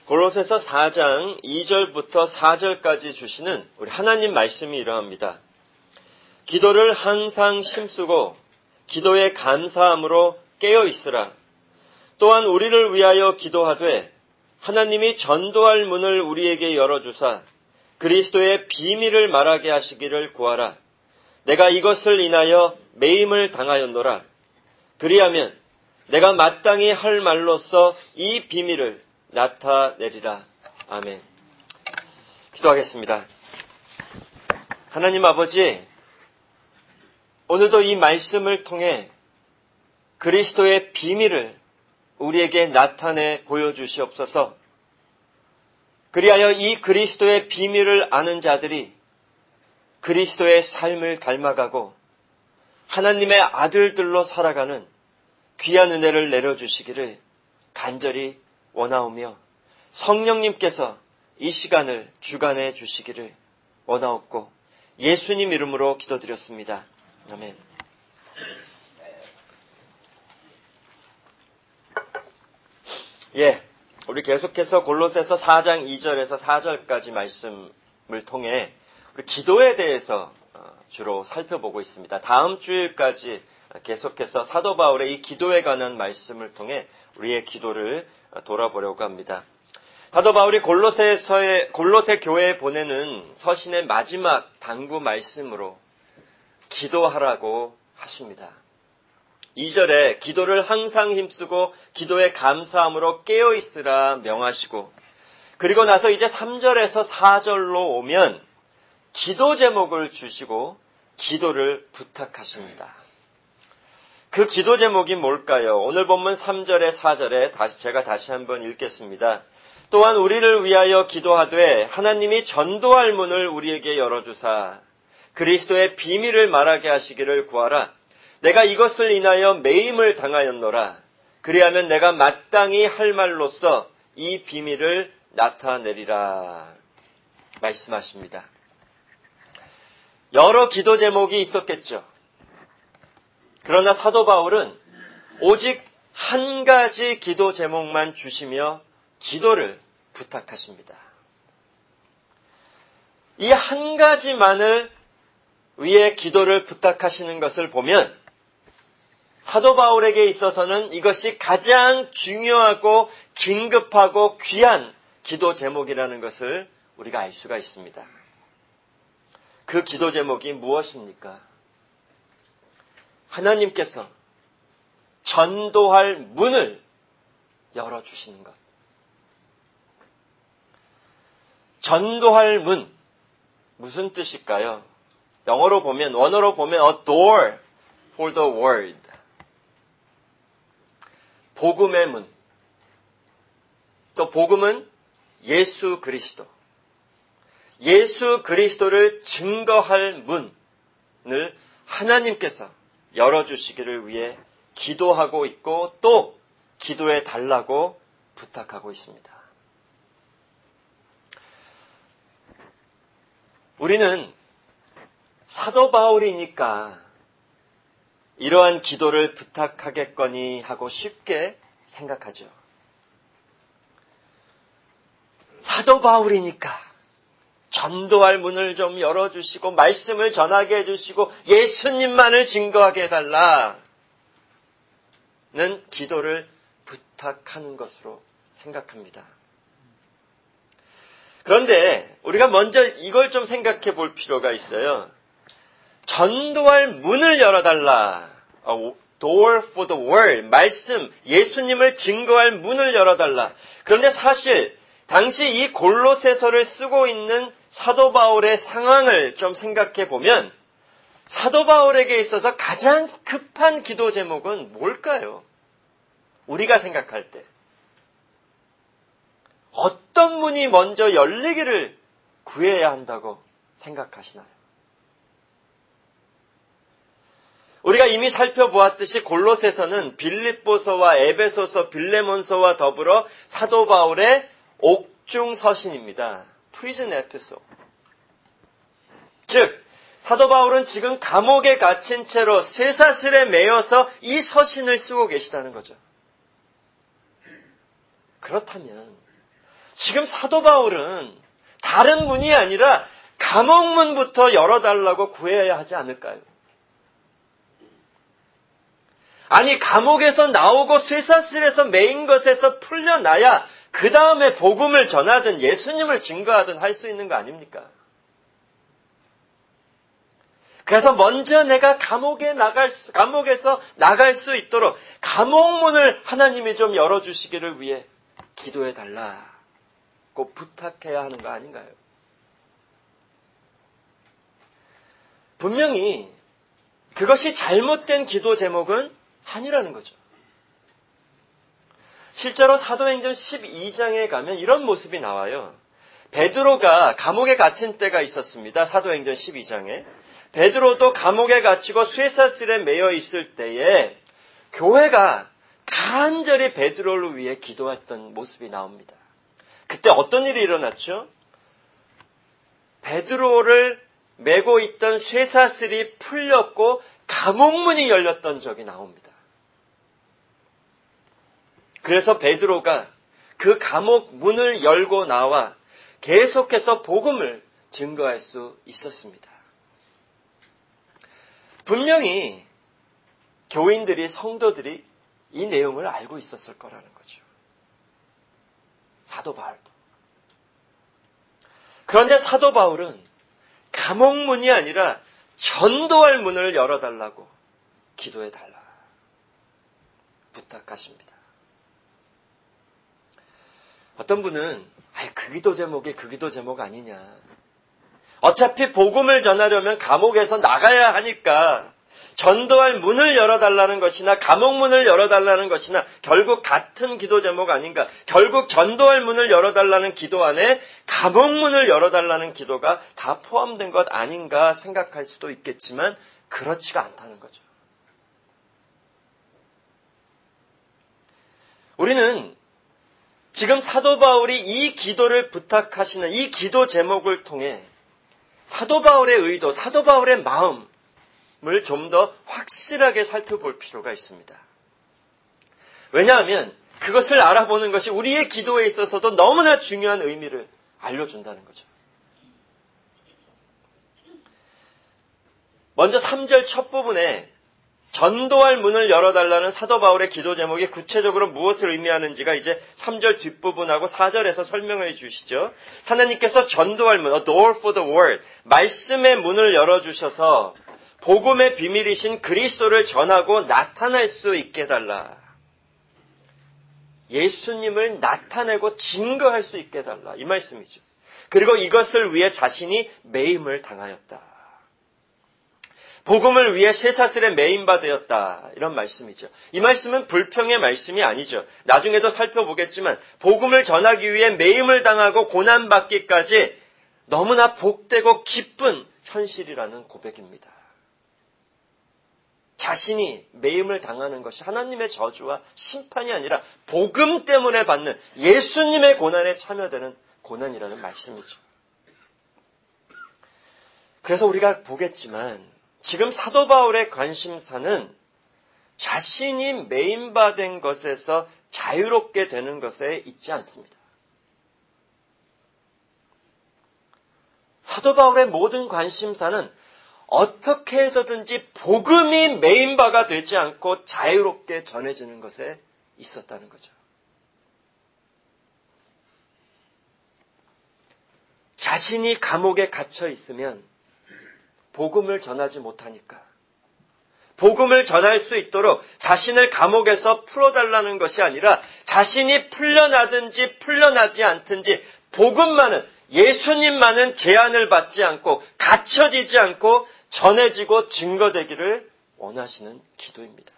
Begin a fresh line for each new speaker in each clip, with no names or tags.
골로새서 4장 2절부터 4절까지 주시는 우리 하나님 말씀이 이러합니다. 기도를 항상 힘쓰고 기도에 감사함으로 깨어 있으라. 또한 우리를 위하여 기도하되 하나님이 전도할 문을 우리에게 열어주사 그리스도의 비밀을 말하게 하시기를 구하라. 내가 이것을 인하여 매임을 당하였노라. 그리하면 내가 마땅히 할 말로써 이 비밀을 나타내리라. 아멘. 기도하겠습니다. 하나님 아버지, 오늘도 이 말씀을 통해 그리스도의 비밀을 우리에게 나타내 보여주시옵소서. 그리하여 이 그리스도의 비밀을 아는 자들이 그리스도의 삶을 닮아가고 하나님의 아들들로 살아가는 귀한 은혜를 내려주시기를 간절히 원하오며 성령님께서 이 시간을 주관해 주시기를 원하옵고 예수님 이름으로 기도드렸습니다. 아멘. 우리 계속해서 골로새서 4장 2절에서 4절까지 말씀을 통해 우리 기도에 대해서 주로 살펴보고 있습니다. 다음 주일까지 계속해서 사도 바울의 이 기도에 관한 말씀을 통해 우리의 기도를 돌아보려고 합니다. 사도 바울이 골로새 교회에 보내는 서신의 마지막 당부 말씀으로 기도하라고 하십니다. 2절에 기도를 항상 힘쓰고 기도에 감사함으로 깨어있으라 명하시고, 그리고 나서 이제 3절에서 4절로 오면 기도 제목을 주시고 기도를 부탁하십니다. 그 기도 제목이 뭘까요? 오늘 본문 3절에 4절에 제가 다시 한번 읽겠습니다. 또한 우리를 위하여 기도하되 하나님이 전도할 문을 우리에게 열어주사 그리스도의 비밀을 말하게 하시기를 구하라. 내가 이것을 인하여 매임을 당하였노라. 그리하면 내가 마땅히 할 말로써 이 비밀을 나타내리라. 말씀하십니다. 여러 기도 제목이 있었겠죠. 그러나 사도 바울은 오직 한 가지 기도 제목만 주시며 기도를 부탁하십니다. 이 한 가지만을 위해 기도를 부탁하시는 것을 보면 사도 바울에게 있어서는 이것이 가장 중요하고 긴급하고 귀한 기도 제목이라는 것을 우리가 알 수가 있습니다. 그 기도 제목이 무엇입니까? 하나님께서 전도할 문을 열어주시는 것. 전도할 문, 무슨 뜻일까요? 원어로 보면 a door for the word. 복음의 문. 또 복음은 예수 그리스도. 예수 그리스도를 증거할 문을 하나님께서 열어주시기를 위해 기도하고 있고 또 기도해 달라고 부탁하고 있습니다. 우리는 사도 바울이니까 이러한 기도를 부탁하겠거니 하고 쉽게 생각하죠. 사도 바울이니까 전도할 문을 좀 열어주시고 말씀을 전하게 해주시고 예수님만을 증거하게 해달라는 기도를 부탁하는 것으로 생각합니다. 그런데 우리가 먼저 이걸 좀 생각해 볼 필요가 있어요. 전도할 문을 열어달라. Door for the word. 말씀, 예수님을 증거할 문을 열어달라. 그런데 사실 당시 이 골로새서를 쓰고 있는 사도 바울의 상황을 좀 생각해 보면 사도 바울에게 있어서 가장 급한 기도 제목은 뭘까요? 우리가 생각할 때. 어떤 문이 먼저 열리기를 구해야 한다고 생각하시나요? 우리가 이미 살펴보았듯이 골로새서는 빌립보서와 에베소서, 빌레몬서와 더불어 사도 바울의 옥중 서신입니다. Prison epistle. 즉 사도 바울은 지금 감옥에 갇힌 채로 쇠사슬에 매여서 이 서신을 쓰고 계시다는 거죠. 그렇다면 지금 사도 바울은 다른 문이 아니라 감옥문부터 열어달라고 구해야 하지 않을까요? 아니, 감옥에서 나오고 쇠사슬에서 매인 것에서 풀려나야 그 다음에 복음을 전하든 예수님을 증거하든 할 수 있는 거 아닙니까? 그래서 먼저 내가 감옥에서 나갈 수 있도록 감옥문을 하나님이 좀 열어주시기를 위해 기도해달라고 부탁해야 하는 거 아닌가요? 분명히 그것이 잘못된 기도 제목은 아니라는 거죠. 실제로 사도행전 12장에 가면 이런 모습이 나와요. 베드로가 감옥에 갇힌 때가 있었습니다. 사도행전 12장에. 베드로도 감옥에 갇히고 쇠사슬에 매여 있을 때에 교회가 간절히 베드로를 위해 기도했던 모습이 나옵니다. 그때 어떤 일이 일어났죠? 베드로를 매고 있던 쇠사슬이 풀렸고 감옥문이 열렸던 적이 나옵니다. 그래서 베드로가 그 감옥 문을 열고 나와 계속해서 복음을 증거할 수 있었습니다. 분명히 교인들이, 성도들이 이 내용을 알고 있었을 거라는 거죠. 사도 바울도. 그런데 사도 바울은 감옥문이 아니라 전도할 문을 열어달라고 기도해달라 부탁하십니다. 어떤 분은 그 기도 제목이 그 기도 제목 아니냐. 어차피 복음을 전하려면 감옥에서 나가야 하니까 전도할 문을 열어달라는 것이나 감옥문을 열어달라는 것이나 결국 같은 기도 제목 아닌가. 결국 전도할 문을 열어달라는 기도 안에 감옥문을 열어달라는 기도가 다 포함된 것 아닌가 생각할 수도 있겠지만 그렇지가 않다는 거죠. 우리는 지금 사도 바울이 이 기도를 부탁하시는 이 기도 제목을 통해 사도 바울의 의도, 사도 바울의 마음을 좀 더 확실하게 살펴볼 필요가 있습니다. 왜냐하면 그것을 알아보는 것이 우리의 기도에 있어서도 너무나 중요한 의미를 알려준다는 거죠. 먼저 3절 첫 부분에 전도할 문을 열어달라는 사도 바울의 기도 제목이 구체적으로 무엇을 의미하는지가 이제 3절 뒷부분하고 4절에서 설명해 주시죠. 하나님께서 전도할 문, a door for the word, 말씀의 문을 열어주셔서 복음의 비밀이신 그리스도를 전하고 나타낼 수 있게 해달라. 예수님을 나타내고 증거할 수 있게 해달라. 이 말씀이죠. 그리고 이것을 위해 자신이 매임을 당하였다. 복음을 위해 쇠사슬에 매임바 되었다. 이런 말씀이죠. 이 말씀은 불평의 말씀이 아니죠. 나중에도 살펴보겠지만 복음을 전하기 위해 매임을 당하고 고난받기까지 너무나 복되고 기쁜 현실이라는 고백입니다. 자신이 매임을 당하는 것이 하나님의 저주와 심판이 아니라 복음 때문에 받는 예수님의 고난에 참여되는 고난이라는 말씀이죠. 그래서 우리가 보겠지만 지금 사도 바울의 관심사는 자신이 매임받은 것에서 자유롭게 되는 것에 있지 않습니다. 사도 바울의 모든 관심사는 어떻게 해서든지 복음이 매임바가 되지 않고 자유롭게 전해지는 것에 있었다는 거죠. 자신이 감옥에 갇혀 있으면 복음을 전하지 못하니까 복음을 전할 수 있도록 자신을 감옥에서 풀어달라는 것이 아니라 자신이 풀려나든지 풀려나지 않든지 복음만은 예수님만은 제한을 받지 않고 갇혀지지 않고 전해지고 증거되기를 원하시는 기도입니다.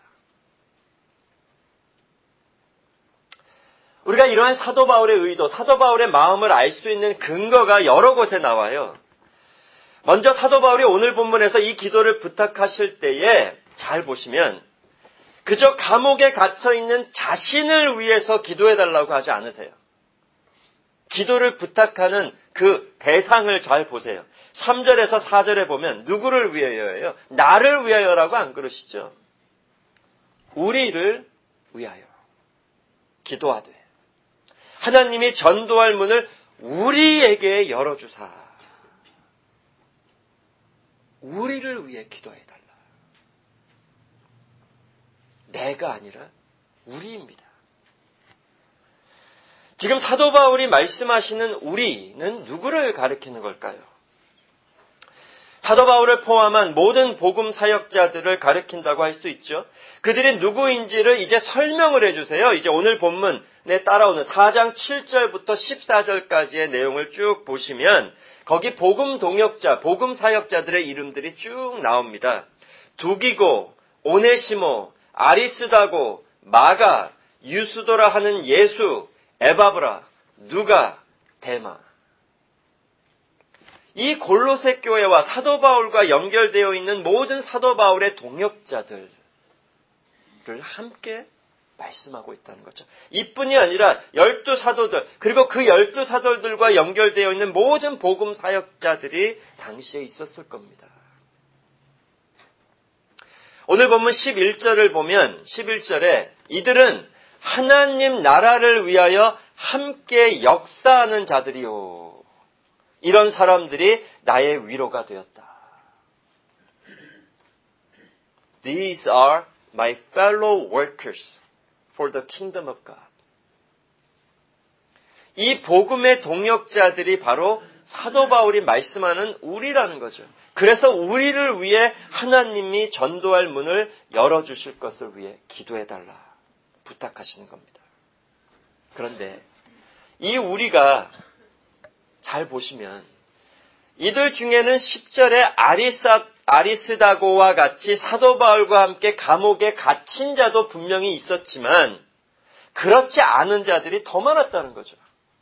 우리가 이러한 사도 바울의 의도, 사도 바울의 마음을 알 수 있는 근거가 여러 곳에 나와요. 먼저 사도 바울이 오늘 본문에서 이 기도를 부탁하실 때에 잘 보시면 그저 감옥에 갇혀있는 자신을 위해서 기도해달라고 하지 않으세요. 기도를 부탁하는 그 대상을 잘 보세요. 3절에서 4절에 보면 누구를 위하여예요? 나를 위하여라고 안 그러시죠? 우리를 위하여 기도하되 하나님이 전도할 문을 우리에게 열어주사 우리를 위해 기도해달라. 내가 아니라 우리입니다. 지금 사도 바울이 말씀하시는 우리는 누구를 가리키는 걸까요? 사도 바울을 포함한 모든 복음 사역자들을 가리킨다고 할 수 있죠. 그들이 누구인지를 이제 설명을 해주세요. 이제 오늘 본문에 따라오는 4장 7절부터 14절까지의 내용을 쭉 보시면 거기 복음 동역자, 복음 사역자들의 이름들이 쭉 나옵니다. 두기고, 오네시모, 아리스다고, 마가, 유스도라 하는 예수, 에바브라, 누가, 데마. 이 골로새 교회와 사도 바울과 연결되어 있는 모든 사도 바울의 동역자들을 함께 말씀하고 있다는 거죠. 이뿐이 아니라 12사도들, 그리고 그 12사도들과 연결되어 있는 모든 복음 사역자들이 당시에 있었을 겁니다. 오늘 본문 11절을 보면 11절에 이들은 하나님 나라를 위하여 함께 역사하는 자들이요. 이런 사람들이 나의 위로가 되었다. These are my fellow workers for the kingdom of God. 이 복음의 동역자들이 바로 사도 바울이 말씀하는 우리라는 거죠. 그래서 우리를 위해 하나님이 전도할 문을 열어주실 것을 위해 기도해달라 부탁하시는 겁니다. 그런데 이 우리가 잘 보시면 이들 중에는 10절에 아리스다고와 같이 사도 바울과 함께 감옥에 갇힌 자도 분명히 있었지만 그렇지 않은 자들이 더 많았다는 거죠.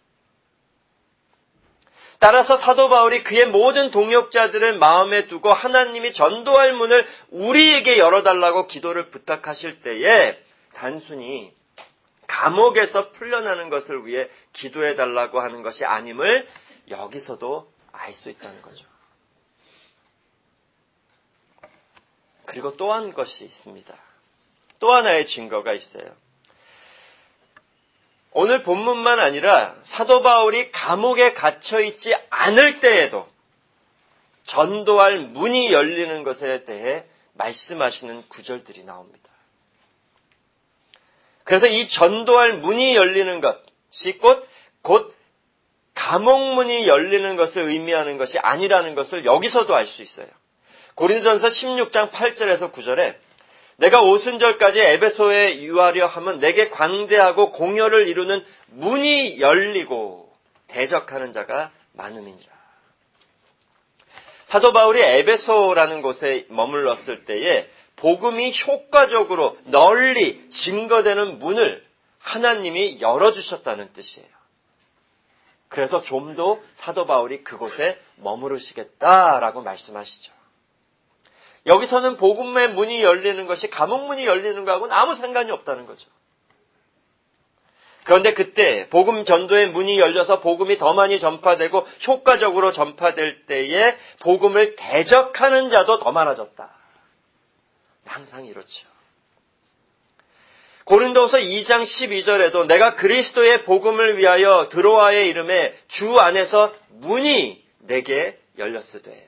따라서 사도 바울이 그의 모든 동역자들을 마음에 두고 하나님이 전도할 문을 우리에게 열어달라고 기도를 부탁하실 때에 단순히 감옥에서 풀려나는 것을 위해 기도해달라고 하는 것이 아님을 여기서도 알 수 있다는 거죠. 그리고 또 한 것이 있습니다. 또 하나의 증거가 있어요. 오늘 본문만 아니라 사도 바울이 감옥에 갇혀있지 않을 때에도 전도할 문이 열리는 것에 대해 말씀하시는 구절들이 나옵니다. 그래서 이 전도할 문이 열리는 것이 곧 감옥문이 열리는 것을 의미하는 것이 아니라는 것을 여기서도 알 수 있어요. 고린도전서 16장 8절에서 9절에 내가 오순절까지 에베소에 유하려 하면 내게 광대하고 공효를 이루는 문이 열리고 대적하는 자가 많음이니라. 사도 바울이 에베소라는 곳에 머물렀을 때에 복음이 효과적으로 널리 증거되는 문을 하나님이 열어주셨다는 뜻이에요. 그래서 좀 더 사도 바울이 그곳에 머무르시겠다라고 말씀하시죠. 여기서는 복음의 문이 열리는 것이 감옥문이 열리는 것하고는 아무 상관이 없다는 거죠. 그런데 그때 복음 전도의 문이 열려서 복음이 더 많이 전파되고 효과적으로 전파될 때에 복음을 대적하는 자도 더 많아졌다. 항상 이렇죠. 고린도후서 2장 12절에도 내가 그리스도의 복음을 위하여 드로아의 이름에 주 안에서 문이 내게 열렸으되.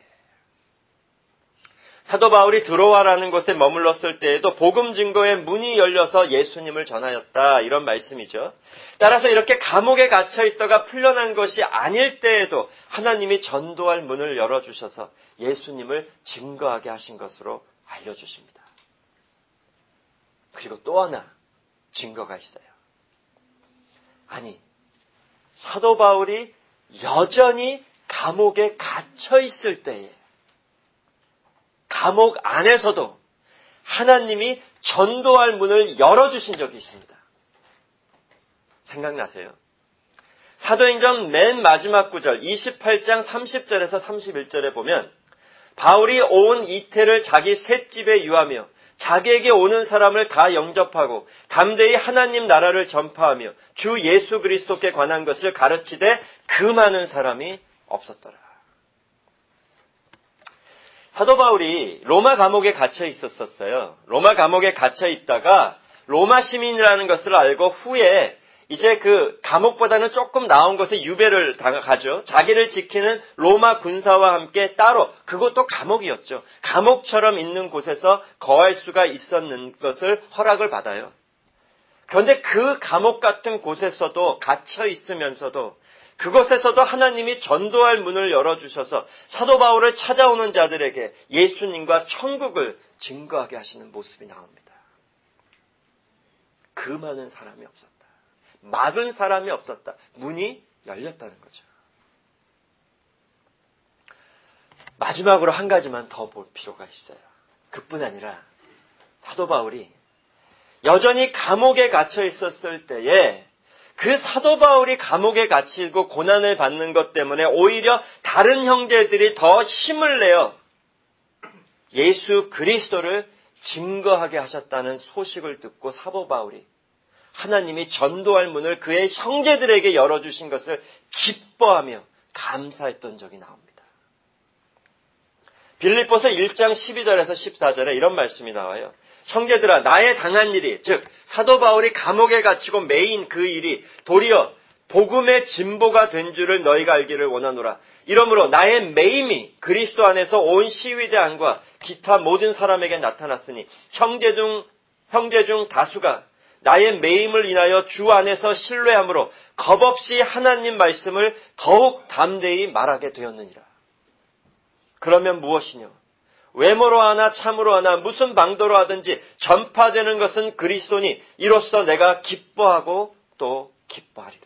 사도 바울이 드로아라는 곳에 머물렀을 때에도 복음 증거의 문이 열려서 예수님을 전하였다. 이런 말씀이죠. 따라서 이렇게 감옥에 갇혀 있다가 풀려난 것이 아닐 때에도 하나님이 전도할 문을 열어주셔서 예수님을 증거하게 하신 것으로 알려주십니다. 그리고 또 하나 증거가 있어요. 아니, 사도 바울이 여전히 감옥에 갇혀 있을 때에 감옥 안에서도 하나님이 전도할 문을 열어주신 적이 있습니다. 생각나세요? 사도행전 맨 마지막 구절 28장 30절에서 31절에 보면 바울이 온 이태를 자기 셋집에 유하며 자기에게 오는 사람을 다 영접하고 담대히 하나님 나라를 전파하며 주 예수 그리스도께 관한 것을 가르치되 그 많은 사람이 없었더라. 사도 바울이 로마 감옥에 갇혀 있었어요. 로마 감옥에 갇혀 있다가 로마 시민이라는 것을 알고 후에 이제 그 감옥보다는 조금 나은 곳에 유배를 가죠. 자기를 지키는 로마 군사와 함께 따로, 그것도 감옥이었죠. 감옥처럼 있는 곳에서 거할 수가 있었는 것을 허락을 받아요. 그런데 그 감옥 같은 곳에서도 갇혀 있으면서도 그곳에서도 하나님이 전도할 문을 열어주셔서 사도 바울을 찾아오는 자들에게 예수님과 천국을 증거하게 하시는 모습이 나옵니다. 그 많은 사람이 없었다. 막은 사람이 없었다. 문이 열렸다는 거죠. 마지막으로 한 가지만 더 볼 필요가 있어요. 그뿐 아니라 사도 바울이 여전히 감옥에 갇혀 있었을 때에 그 사도 바울이 감옥에 갇히고 고난을 받는 것 때문에 오히려 다른 형제들이 더 힘을 내어 예수 그리스도를 증거하게 하셨다는 소식을 듣고 사도 바울이 하나님이 전도할 문을 그의 형제들에게 열어주신 것을 기뻐하며 감사했던 적이 나옵니다. 빌립보서 1장 12절에서 14절에 이런 말씀이 나와요. 형제들아, 나의 당한 일이, 즉 사도 바울이 감옥에 갇히고 매인 그 일이 도리어 복음의 진보가 된 줄을 너희가 알기를 원하노라. 이러므로 나의 매임이 그리스도 안에서 온 시위대 안과 기타 모든 사람에게 나타났으니 형제 중 다수가 나의 매임을 인하여 주 안에서 신뢰함으로 겁없이 하나님 말씀을 더욱 담대히 말하게 되었느니라. 그러면 무엇이뇨? 외모로 하나 참으로 하나 무슨 방도로 하든지 전파되는 것은 그리스도니 이로써 내가 기뻐하고 또 기뻐하리라.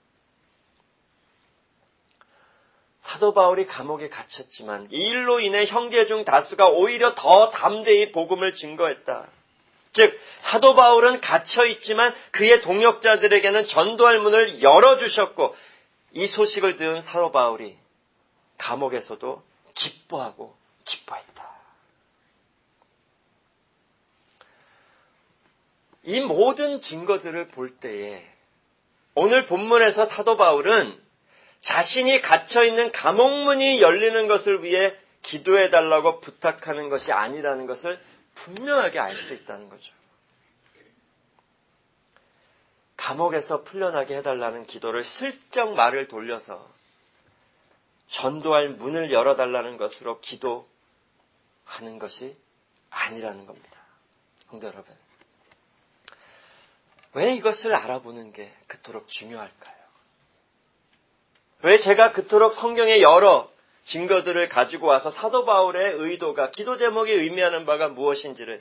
사도 바울이 감옥에 갇혔지만 이 일로 인해 형제 중 다수가 오히려 더 담대히 복음을 증거했다. 즉 사도 바울은 갇혀 있지만 그의 동역자들에게는 전도할 문을 열어주셨고 이 소식을 들은 사도 바울이 감옥에서도 기뻐하고 기뻐했다. 이 모든 증거들을 볼 때에 오늘 본문에서 사도 바울은 자신이 갇혀있는 감옥문이 열리는 것을 위해 기도해달라고 부탁하는 것이 아니라는 것을 분명하게 알 수 있다는 거죠. 감옥에서 풀려나게 해달라는 기도를 슬쩍 말을 돌려서 전도할 문을 열어달라는 것으로 기도하는 것이 아니라는 겁니다. 성도 여러분, 왜 이것을 알아보는 게 그토록 중요할까요? 왜 제가 그토록 성경의 여러 증거들을 가지고 와서 사도 바울의 의도가, 기도 제목이 의미하는 바가 무엇인지를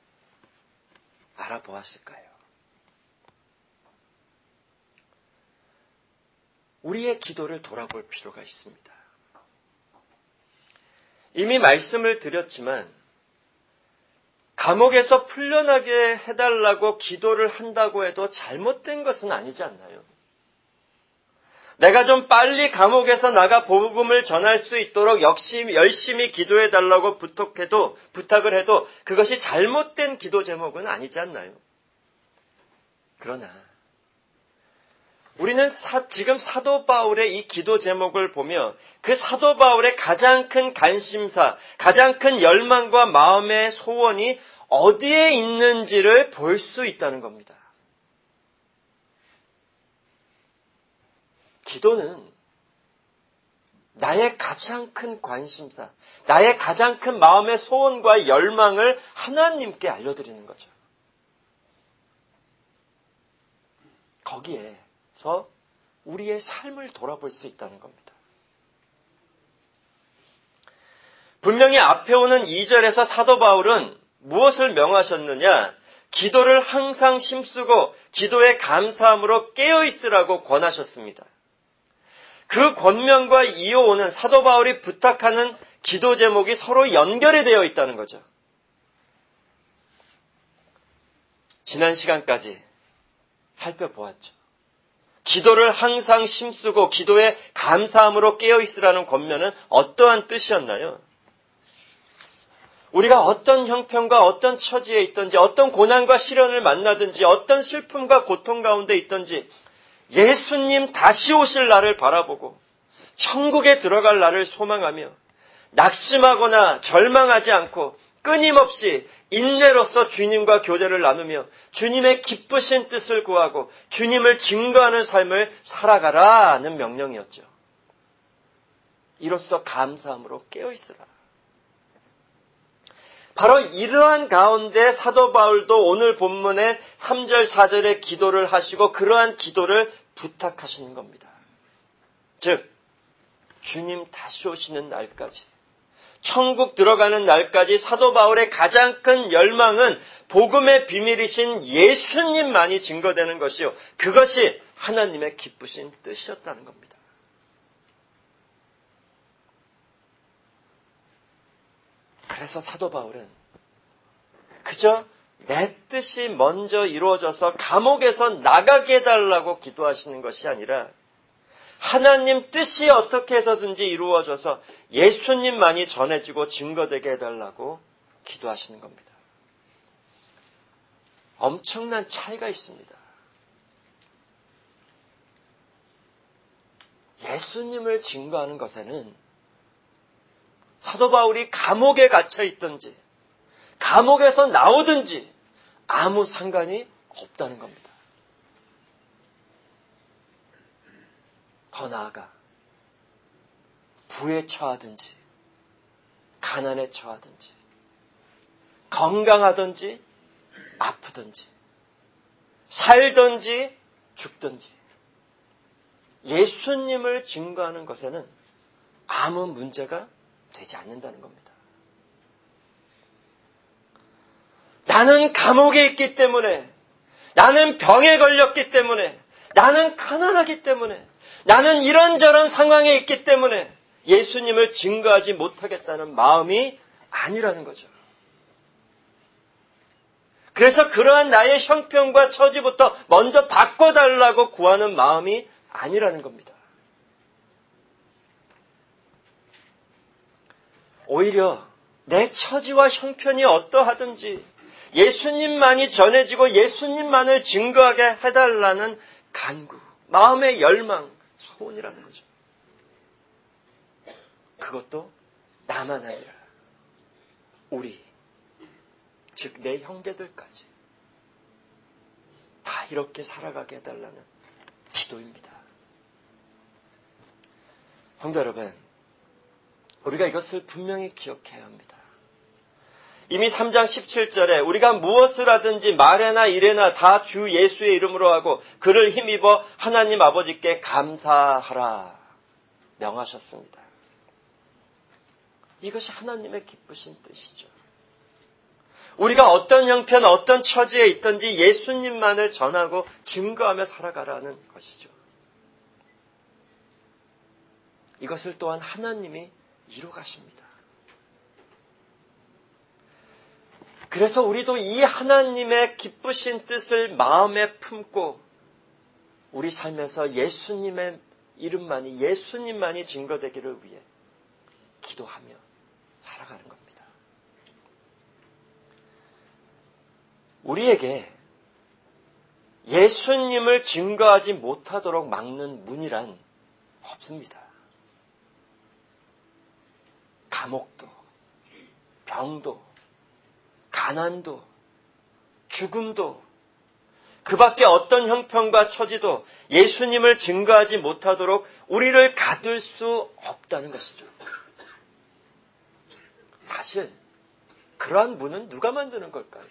알아보았을까요? 우리의 기도를 돌아볼 필요가 있습니다. 이미 말씀을 드렸지만 감옥에서 풀려나게 해달라고 기도를 한다고 해도 잘못된 것은 아니지 않나요? 내가 좀 빨리 감옥에서 나가 복음을 전할 수 있도록 열심히 기도해달라고 부탁을 해도 그것이 잘못된 기도 제목은 아니지 않나요? 그러나 우리는 지금 사도 바울의 이 기도 제목을 보며 그 사도 바울의 가장 큰 관심사, 가장 큰 열망과 마음의 소원이 어디에 있는지를 볼 수 있다는 겁니다. 기도는 나의 가장 큰 관심사, 나의 가장 큰 마음의 소원과 열망을 하나님께 알려드리는 거죠. 거기에서 우리의 삶을 돌아볼 수 있다는 겁니다. 분명히 앞에 오는 2절에서 사도 바울은 무엇을 명하셨느냐? 기도를 항상 힘쓰고 기도에 감사함으로 깨어있으라고 권하셨습니다. 그 권면과 이어오는 사도 바울이 부탁하는 기도 제목이 서로 연결이 되어 있다는 거죠. 지난 시간까지 살펴보았죠. 기도를 항상 힘쓰고 기도에 감사함으로 깨어있으라는 권면은 어떠한 뜻이었나요? 우리가 어떤 형편과 어떤 처지에 있든지, 어떤 고난과 시련을 만나든지, 어떤 슬픔과 고통 가운데 있든지 예수님 다시 오실 날을 바라보고 천국에 들어갈 날을 소망하며 낙심하거나 절망하지 않고 끊임없이 인내로서 주님과 교제를 나누며 주님의 기쁘신 뜻을 구하고 주님을 증거하는 삶을 살아가라는 명령이었죠. 이로써 감사함으로 깨어있으라. 바로 이러한 가운데 사도 바울도 오늘 본문의 3절 4절의 기도를 하시고 그러한 기도를 부탁하시는 겁니다. 즉 주님 다시 오시는 날까지, 천국 들어가는 날까지 사도 바울의 가장 큰 열망은 복음의 비밀이신 예수님만이 증거되는 것이요, 그것이 하나님의 기쁘신 뜻이었다는 겁니다. 그래서 사도 바울은 그저 내 뜻이 먼저 이루어져서 감옥에서 나가게 해달라고 기도하시는 것이 아니라 하나님 뜻이 어떻게 해서든지 이루어져서 예수님만이 전해지고 증거되게 해달라고 기도하시는 겁니다. 엄청난 차이가 있습니다. 예수님을 증거하는 것에는 사도 바울이 감옥에 갇혀 있든지 감옥에서 나오든지 아무 상관이 없다는 겁니다. 더 나아가 부에 처하든지 가난에 처하든지 건강하든지 아프든지 살든지 죽든지 예수님을 증거하는 것에는 아무 문제가 되지 않는다는 겁니다. 나는 감옥에 있기 때문에, 나는 병에 걸렸기 때문에, 나는 가난하기 때문에, 나는 이런저런 상황에 있기 때문에 예수님을 증거하지 못하겠다는 마음이 아니라는 거죠. 그래서 그러한 나의 형편과 처지부터 먼저 바꿔달라고 구하는 마음이 아니라는 겁니다. 오히려 내 처지와 형편이 어떠하든지 예수님만이 전해지고 예수님만을 증거하게 해달라는 간구, 마음의 열망, 소원이라는 거죠. 그것도 나만 아니라 우리, 즉 내 형제들까지 다 이렇게 살아가게 해달라는 기도입니다. 성도 여러분, 우리가 이것을 분명히 기억해야 합니다. 이미 3장 17절에 우리가 무엇을 하든지 말에나 일에나 다 주 예수의 이름으로 하고 그를 힘입어 하나님 아버지께 감사하라 명하셨습니다. 이것이 하나님의 기쁘신 뜻이죠. 우리가 어떤 형편, 어떤 처지에 있든지 예수님만을 전하고 증거하며 살아가라는 것이죠. 이것을 또한 하나님이 이루 가십니다. 그래서 우리도 이 하나님의 기쁘신 뜻을 마음에 품고 우리 삶에서 예수님의 이름만이, 예수님만이 증거되기를 위해 기도하며 살아가는 겁니다. 우리에게 예수님을 증거하지 못하도록 막는 문이란 없습니다. 감옥도, 병도, 가난도, 죽음도, 그 밖에 어떤 형편과 처지도 예수님을 증거하지 못하도록 우리를 가둘 수 없다는 것이죠. 사실 그러한 문은 누가 만드는 걸까요?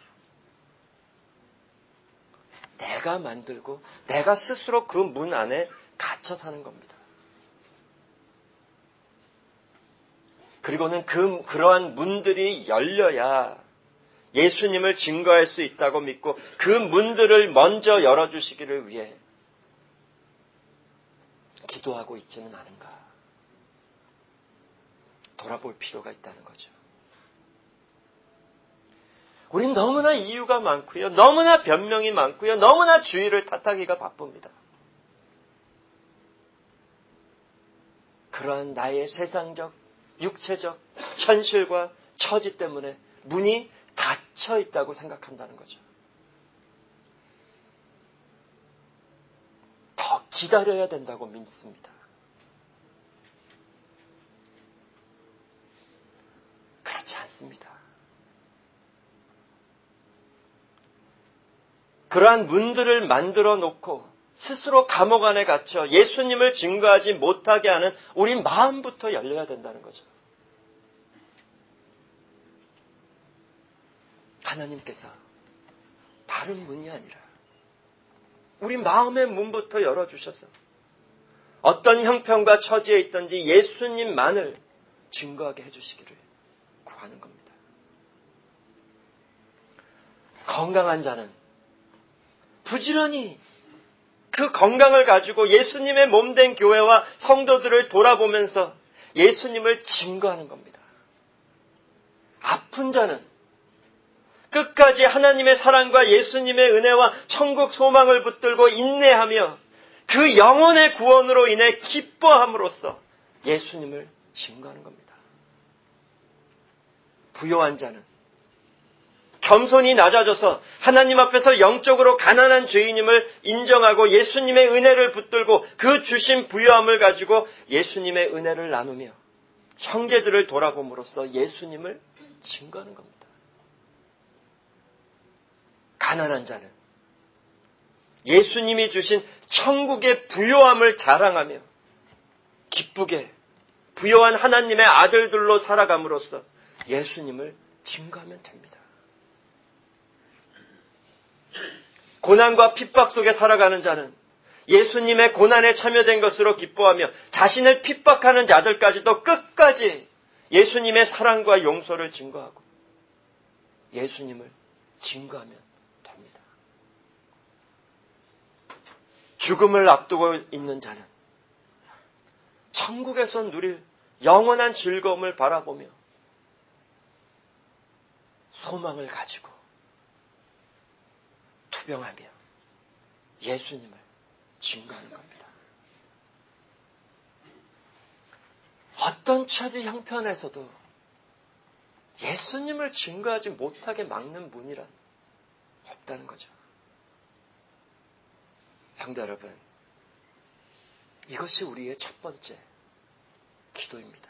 내가 만들고 내가 스스로 그 문 안에 갇혀 사는 겁니다. 그리고는 그러한 문들이 열려야 예수님을 증거할 수 있다고 믿고 그 문들을 먼저 열어주시기를 위해 기도하고 있지는 않은가. 돌아볼 필요가 있다는 거죠. 우린 너무나 이유가 많고요. 너무나 변명이 많고요. 너무나 주위를 탓하기가 바쁩니다. 그러한 나의 세상적, 육체적 현실과 처지 때문에 문이 닫혀 있다고 생각한다는 거죠. 더 기다려야 된다고 믿습니다. 그렇지 않습니다. 그러한 문들을 만들어 놓고 스스로 감옥 안에 갇혀 예수님을 증거하지 못하게 하는 우리 마음부터 열려야 된다는 거죠. 하나님께서 다른 문이 아니라 우리 마음의 문부터 열어주셔서 어떤 형편과 처지에 있든지 예수님만을 증거하게 해주시기를 구하는 겁니다. 건강한 자는 부지런히 그 건강을 가지고 예수님의 몸된 교회와 성도들을 돌아보면서 예수님을 증거하는 겁니다. 아픈 자는 끝까지 하나님의 사랑과 예수님의 은혜와 천국 소망을 붙들고 인내하며 그 영혼의 구원으로 인해 기뻐함으로써 예수님을 증거하는 겁니다. 부요한 자는 겸손히 낮아져서 하나님 앞에서 영적으로 가난한 죄인임을 인정하고 예수님의 은혜를 붙들고 그 주신 부요함을 가지고 예수님의 은혜를 나누며 형제들을 돌아봄으로써 예수님을 증거하는 겁니다. 가난한 자는 예수님이 주신 천국의 부요함을 자랑하며 기쁘게 부요한 하나님의 아들들로 살아감으로써 예수님을 증거하면 됩니다. 고난과 핍박 속에 살아가는 자는 예수님의 고난에 참여된 것으로 기뻐하며 자신을 핍박하는 자들까지도 끝까지 예수님의 사랑과 용서를 증거하고 예수님을 증거하면 됩니다. 죽음을 앞두고 있는 자는 천국에서 누릴 영원한 즐거움을 바라보며 소망을 가지고 투병하며 예수님을 증거하는 겁니다. 어떤 처지 형편에서도 예수님을 증거하지 못하게 막는 문이란 없다는 거죠. 성도 여러분, 이것이 우리의 첫 번째 기도입니다.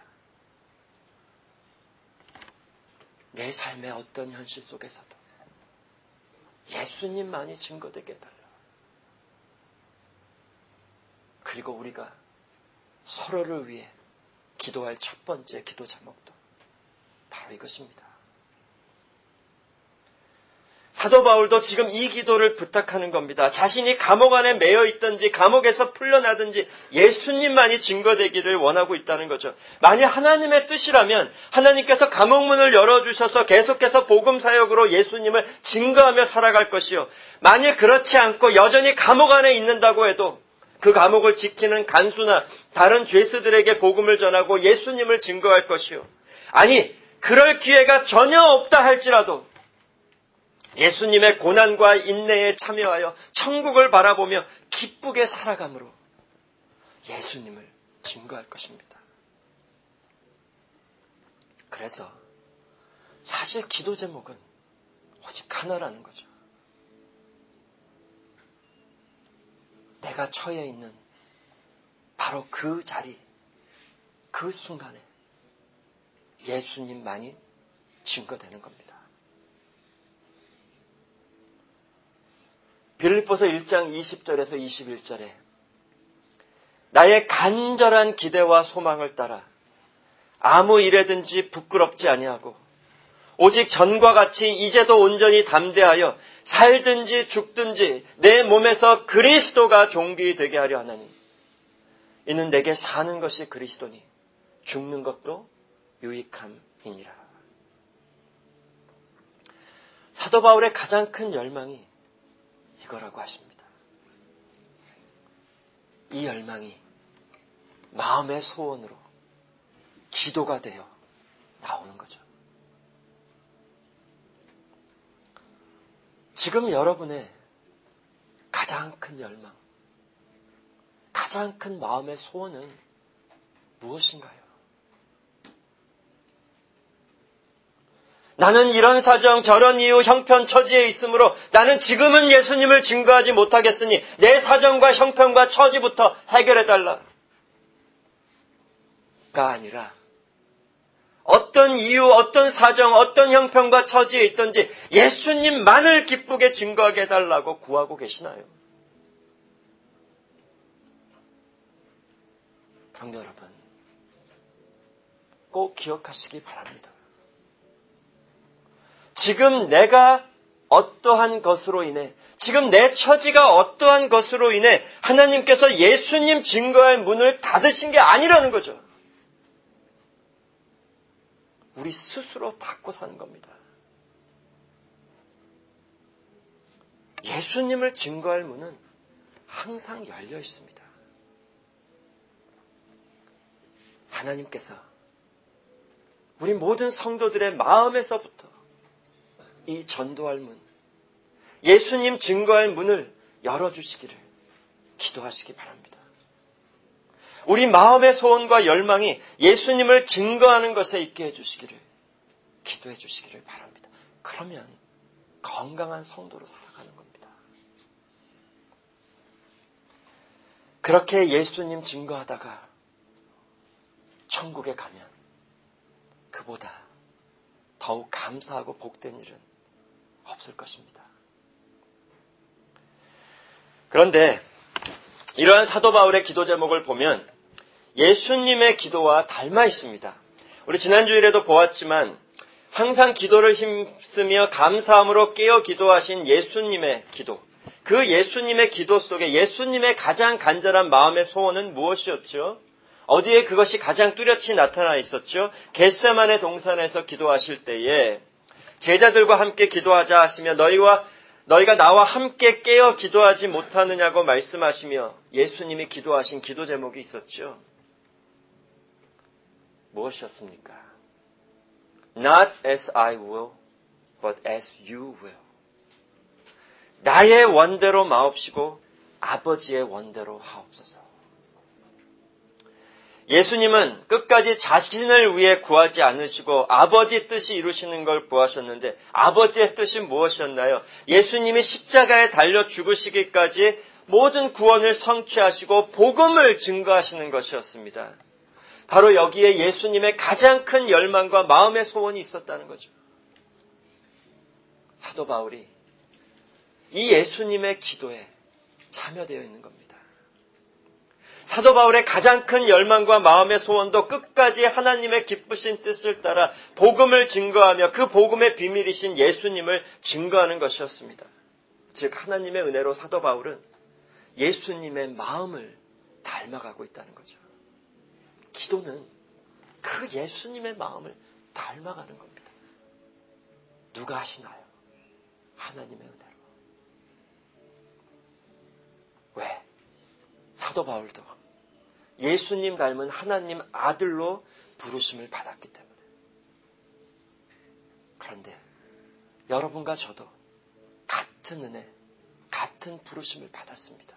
내 삶의 어떤 현실 속에서도 예수님만이 증거되게 해달라. 그리고 우리가 서로를 위해 기도할 첫 번째 기도 제목도 바로 이것입니다. 사도 바울도 지금 이 기도를 부탁하는 겁니다. 자신이 감옥 안에 매여 있든지 감옥에서 풀려나든지 예수님만이 증거되기를 원하고 있다는 거죠. 만약 하나님의 뜻이라면 하나님께서 감옥문을 열어주셔서 계속해서 복음 사역으로 예수님을 증거하며 살아갈 것이요. 만약 그렇지 않고 여전히 감옥 안에 있는다고 해도 그 감옥을 지키는 간수나 다른 죄수들에게 복음을 전하고 예수님을 증거할 것이요. 아니, 그럴 기회가 전혀 없다 할지라도 예수님의 고난과 인내에 참여하여 천국을 바라보며 기쁘게 살아감으로 예수님을 증거할 것입니다. 그래서 사실 기도 제목은 오직 하나라는 거죠. 내가 처해 있는 바로 그 자리, 그 순간에 예수님만이 증거되는 겁니다. 빌립보서 1장 20절에서 21절에 나의 간절한 기대와 소망을 따라 아무 일에든지 부끄럽지 아니하고 오직 전과 같이 이제도 온전히 담대하여 살든지 죽든지 내 몸에서 그리스도가 존귀 되게 하려 하나니 이는 내게 사는 것이 그리스도니 죽는 것도 유익함이니라. 사도 바울의 가장 큰 열망이 이거라고 하십니다. 이 열망이 마음의 소원으로 기도가 되어 나오는 거죠. 지금 여러분의 가장 큰 열망, 가장 큰 마음의 소원은 무엇인가요? 나는 이런 사정 저런 이유 형편 처지에 있으므로 나는 지금은 예수님을 증거하지 못하겠으니 내 사정과 형편과 처지부터 해결해달라. 가 아니라 어떤 이유, 어떤 사정, 어떤 형편과 처지에 있든지 예수님만을 기쁘게 증거하게 해달라고 구하고 계시나요? 성도 여러분, 꼭 기억하시기 바랍니다. 지금 내가 어떠한 것으로 인해, 지금 내 처지가 어떠한 것으로 인해 하나님께서 예수님 증거할 문을 닫으신 게 아니라는 거죠. 우리 스스로 닫고 사는 겁니다. 예수님을 증거할 문은 항상 열려 있습니다. 하나님께서 우리 모든 성도들의 마음에서부터 이 전도할 문, 예수님 증거할 문을 열어주시기를 기도하시기 바랍니다. 우리 마음의 소원과 열망이 예수님을 증거하는 것에 있게 해주시기를 기도해 주시기를 바랍니다. 그러면 건강한 성도로 살아가는 겁니다. 그렇게 예수님 증거하다가 천국에 가면 그보다 더욱 감사하고 복된 일은 없을 것입니다. 그런데 이러한 사도 바울의 기도 제목을 보면 예수님의 기도와 닮아 있습니다. 우리 지난주일에도 보았지만 항상 기도를 힘쓰며 감사함으로 깨어 기도하신 예수님의 기도, 그 예수님의 기도 속에 예수님의 가장 간절한 마음의 소원은 무엇이었죠? 어디에 그것이 가장 뚜렷이 나타나 있었죠? 겟세마네 동산에서 기도하실 때에 제자들과 함께 기도하자 하시며 너희가 나와 함께 깨어 기도하지 못하느냐고 말씀하시며 예수님이 기도하신 기도 제목이 있었죠. 무엇이었습니까? Not as I will, but as you will. 나의 원대로 마옵시고 아버지의 원대로 하옵소서. 예수님은 끝까지 자신을 위해 구하지 않으시고 아버지 뜻이 이루시는 걸 구하셨는데 아버지의 뜻이 무엇이었나요? 예수님이 십자가에 달려 죽으시기까지 모든 구원을 성취하시고 복음을 증거하시는 것이었습니다. 바로 여기에 예수님의 가장 큰 열망과 마음의 소원이 있었다는 거죠. 사도 바울이 이 예수님의 기도에 참여되어 있는 겁니다. 사도 바울의 가장 큰 열망과 마음의 소원도 끝까지 하나님의 기쁘신 뜻을 따라 복음을 증거하며 그 복음의 비밀이신 예수님을 증거하는 것이었습니다. 즉 하나님의 은혜로 사도 바울은 예수님의 마음을 닮아가고 있다는 거죠. 기도는 그 예수님의 마음을 닮아가는 겁니다. 누가 하시나요? 하나님의 은혜로. 왜? 사도 바울도 예수님 닮은 하나님 아들로 부르심을 받았기 때문에. 그런데 여러분과 저도 같은 은혜, 같은 부르심을 받았습니다.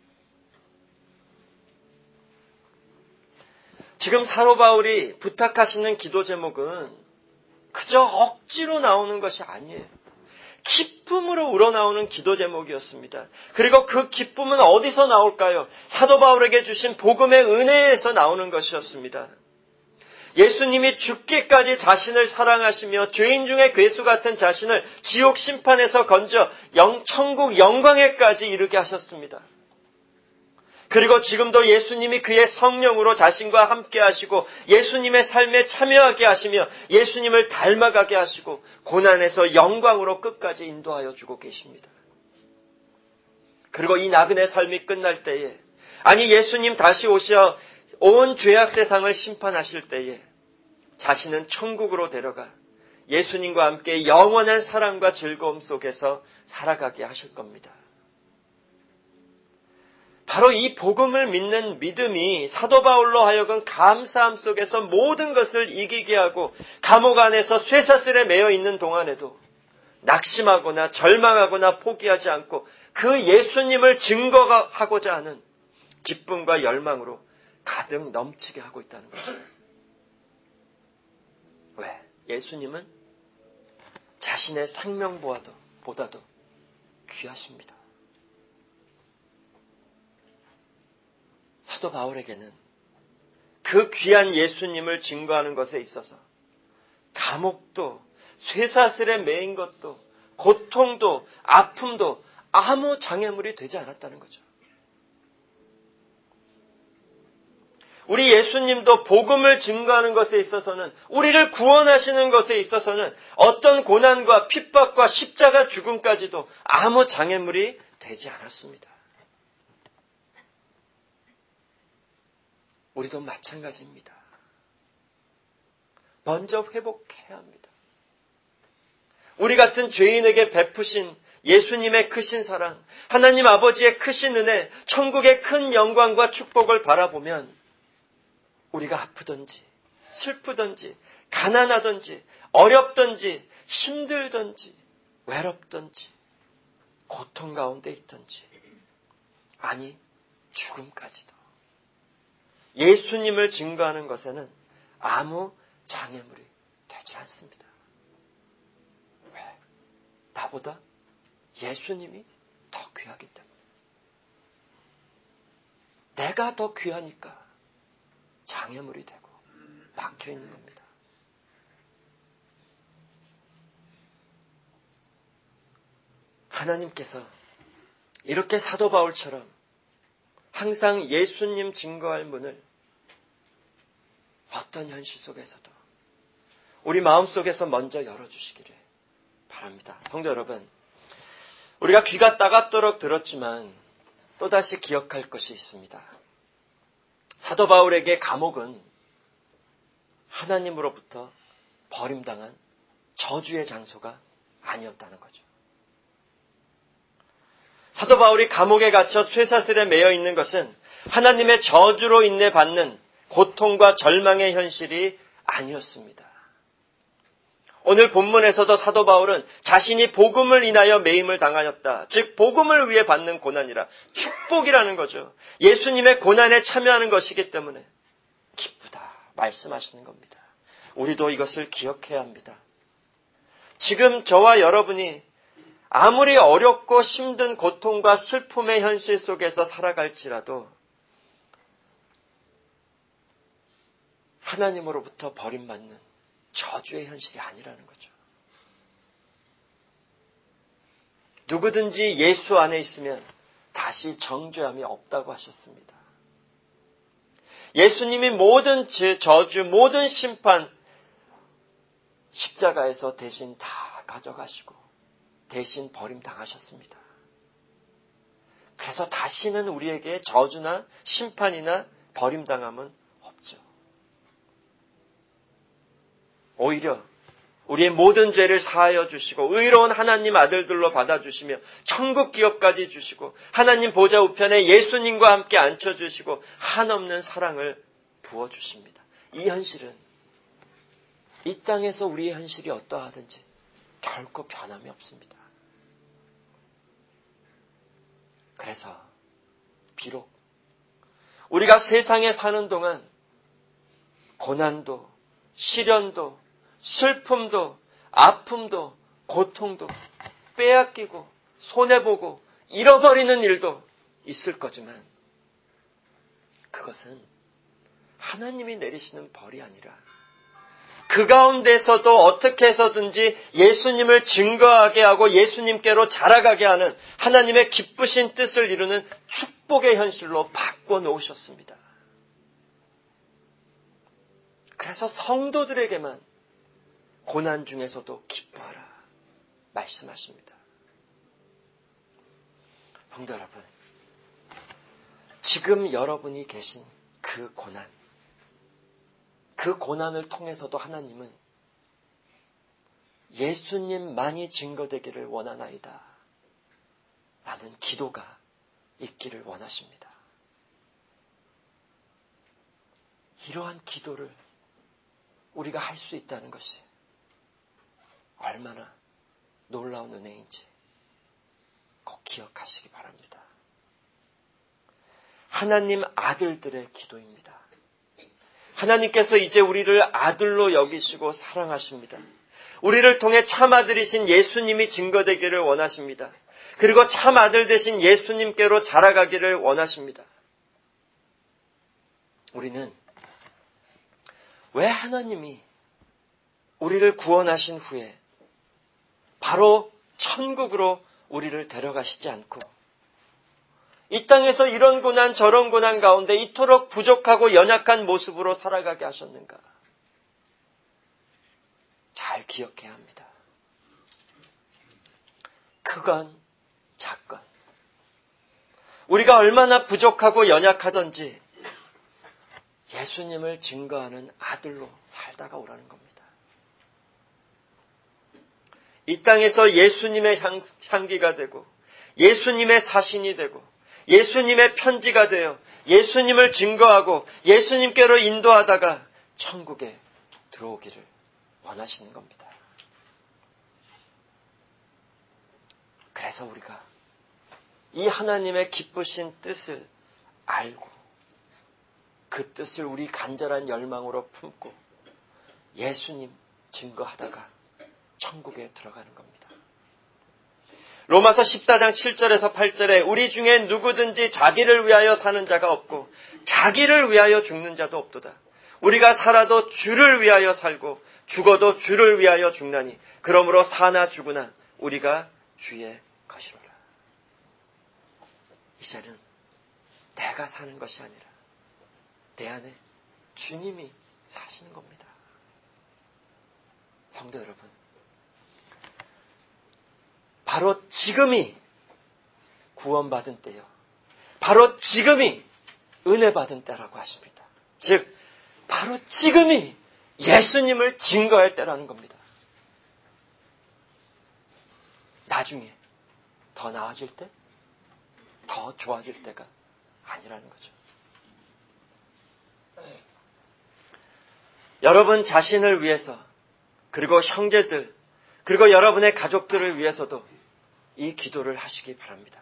지금 사도 바울이 부탁하시는 기도 제목은 그저 억지로 나오는 것이 아니에요. 기쁨으로 우러나오는 기도 제목이었습니다. 그리고 그 기쁨은 어디서 나올까요? 사도 바울에게 주신 복음의 은혜에서 나오는 것이었습니다. 예수님이 죽기까지 자신을 사랑하시며 죄인 중에 괴수 같은 자신을 지옥 심판에서 건져 천국 영광에까지 이르게 하셨습니다. 그리고 지금도 예수님이 그의 성령으로 자신과 함께 하시고 예수님의 삶에 참여하게 하시며 예수님을 닮아가게 하시고 고난에서 영광으로 끝까지 인도하여 주고 계십니다. 그리고 이 나그네 삶이 끝날 때에, 아니 예수님 다시 오셔 온 죄악 세상을 심판하실 때에 자신은 천국으로 데려가 예수님과 함께 영원한 사랑과 즐거움 속에서 살아가게 하실 겁니다. 바로 이 복음을 믿는 믿음이 사도 바울로 하여금 감사함 속에서 모든 것을 이기게 하고 감옥 안에서 쇠사슬에 매여 있는 동안에도 낙심하거나 절망하거나 포기하지 않고 그 예수님을 증거하고자 하는 기쁨과 열망으로 가득 넘치게 하고 있다는 거죠. 왜? 예수님은 자신의 생명보다도 귀하십니다. 사도 바울에게는 그 귀한 예수님을 증거하는 것에 있어서 감옥도, 쇠사슬에 매인 것도, 고통도, 아픔도 아무 장애물이 되지 않았다는 거죠. 우리 예수님도 복음을 증거하는 것에 있어서는, 우리를 구원하시는 것에 있어서는 어떤 고난과 핍박과 십자가 죽음까지도 아무 장애물이 되지 않았습니다. 우리도 마찬가지입니다. 먼저 회복해야 합니다. 우리 같은 죄인에게 베푸신 예수님의 크신 사랑, 하나님 아버지의 크신 은혜, 천국의 큰 영광과 축복을 바라보면 우리가 아프든지 슬프든지 가난하든지 어렵든지 힘들든지 외롭든지 고통 가운데 있든지, 아니 죽음까지도 예수님을 증거하는 것에는 아무 장애물이 되지 않습니다. 왜? 나보다 예수님이 더 귀하기 때문에. 내가 더 귀하니까 장애물이 되고 막혀 있는 겁니다. 하나님께서 이렇게 사도 바울처럼 항상 예수님 증거할 문을 어떤 현실 속에서도 우리 마음속에서 먼저 열어주시기를 바랍니다. 성도 여러분, 우리가 귀가 따갑도록 들었지만 또다시 기억할 것이 있습니다. 사도 바울에게 감옥은 하나님으로부터 버림당한 저주의 장소가 아니었다는 거죠. 사도 바울이 감옥에 갇혀 쇠사슬에 매여 있는 것은 하나님의 저주로 인해 받는 고통과 절망의 현실이 아니었습니다. 오늘 본문에서도 사도 바울은 자신이 복음을 인하여 매임을 당하였다. 즉 복음을 위해 받는 고난이라 축복이라는 거죠. 예수님의 고난에 참여하는 것이기 때문에 기쁘다 말씀하시는 겁니다. 우리도 이것을 기억해야 합니다. 지금 저와 여러분이 아무리 어렵고 힘든 고통과 슬픔의 현실 속에서 살아갈지라도 하나님으로부터 버림받는 저주의 현실이 아니라는 거죠. 누구든지 예수 안에 있으면 다시 정죄함이 없다고 하셨습니다. 예수님이 모든 저주, 모든 심판 십자가에서 대신 다 가져가시고 대신 버림당하셨습니다. 그래서 다시는 우리에게 저주나 심판이나 버림당함은 없죠. 오히려 우리의 모든 죄를 사하여 주시고 의로운 하나님 아들들로 받아주시며 천국 기업까지 주시고 하나님 보좌 우편에 예수님과 함께 앉혀주시고 한없는 사랑을 부어주십니다. 이 현실은 이 땅에서 우리의 현실이 어떠하든지 결코 변함이 없습니다. 그래서 비록 우리가 세상에 사는 동안 고난도 시련도 슬픔도 아픔도 고통도 빼앗기고 손해보고 잃어버리는 일도 있을 거지만 그것은 하나님이 내리시는 벌이 아니라 그 가운데서도 어떻게 해서든지 예수님을 증거하게 하고 예수님께로 자라가게 하는 하나님의 기쁘신 뜻을 이루는 축복의 현실로 바꿔놓으셨습니다. 그래서 성도들에게만 고난 중에서도 기뻐하라 말씀하십니다. 성도 여러분, 지금 여러분이 계신 그 고난을 통해서도 하나님은 예수님만이 증거되기를 원하나이다 라는 기도가 있기를 원하십니다. 이러한 기도를 우리가 할 수 있다는 것이 얼마나 놀라운 은혜인지 꼭 기억하시기 바랍니다. 하나님 아들들의 기도입니다. 하나님께서 이제 우리를 아들로 여기시고 사랑하십니다. 우리를 통해 참 아들이신 예수님이 증거되기를 원하십니다. 그리고 참 아들 되신 예수님께로 자라가기를 원하십니다. 우리는 왜 하나님이 우리를 구원하신 후에 바로 천국으로 우리를 데려가시지 않고 이 땅에서 이런 고난 저런 고난 가운데 이토록 부족하고 연약한 모습으로 살아가게 하셨는가? 잘 기억해야 합니다. 크건 작건 우리가 얼마나 부족하고 연약하든지 예수님을 증거하는 아들로 살다가 오라는 겁니다. 이 땅에서 예수님의 향기가 되고 예수님의 사신이 되고 예수님의 편지가 되어 예수님을 증거하고 예수님께로 인도하다가 천국에 들어오기를 원하시는 겁니다. 그래서 우리가 이 하나님의 기쁘신 뜻을 알고 그 뜻을 우리 간절한 열망으로 품고 예수님 증거하다가 천국에 들어가는 겁니다. 로마서 14장 7절에서 8절에 우리 중에 누구든지 자기를 위하여 사는 자가 없고 자기를 위하여 죽는 자도 없도다. 우리가 살아도 주를 위하여 살고 죽어도 주를 위하여 죽나니 그러므로 사나 죽으나 우리가 주의 것이로라. 이제는 내가 사는 것이 아니라 내 안에 주님이 사시는 겁니다. 성도 여러분, 바로 지금이 구원받은 때요. 바로 지금이 은혜 받은 때라고 하십니다. 즉 바로 지금이 예수님을 증거할 때라는 겁니다. 나중에 더 나아질 때, 더 좋아질 때가 아니라는 거죠. 여러분 자신을 위해서 그리고 형제들 그리고 여러분의 가족들을 위해서도 이 기도를 하시기 바랍니다.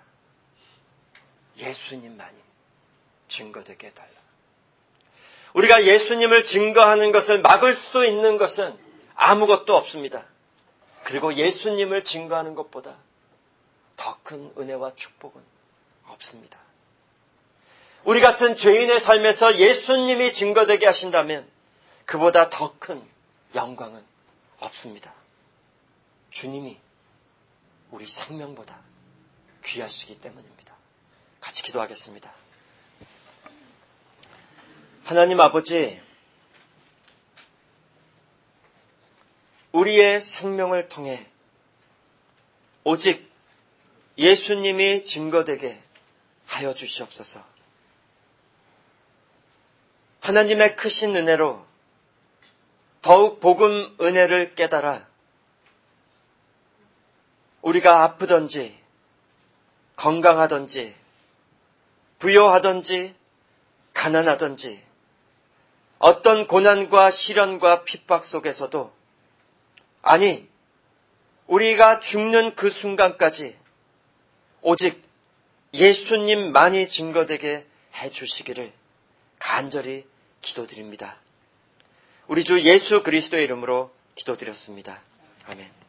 예수님만이 증거되게 해달라. 우리가 예수님을 증거하는 것을 막을 수 있는 것은 아무것도 없습니다. 그리고 예수님을 증거하는 것보다 더 큰 은혜와 축복은 없습니다. 우리 같은 죄인의 삶에서 예수님이 증거되게 하신다면 그보다 더 큰 영광은 없습니다. 주님이 우리 생명보다 귀하시기 때문입니다. 같이 기도하겠습니다. 하나님 아버지, 우리의 생명을 통해 오직 예수님이 증거되게 하여 주시옵소서. 하나님의 크신 은혜로 더욱 복음 은혜를 깨달아 우리가 아프든지 건강하든지 부요하든지 가난하든지 어떤 고난과 시련과 핍박 속에서도 아니 우리가 죽는 그 순간까지 오직 예수님만이 증거되게 해주시기를 간절히 기도드립니다. 우리 주 예수 그리스도의 이름으로 기도드렸습니다. 아멘.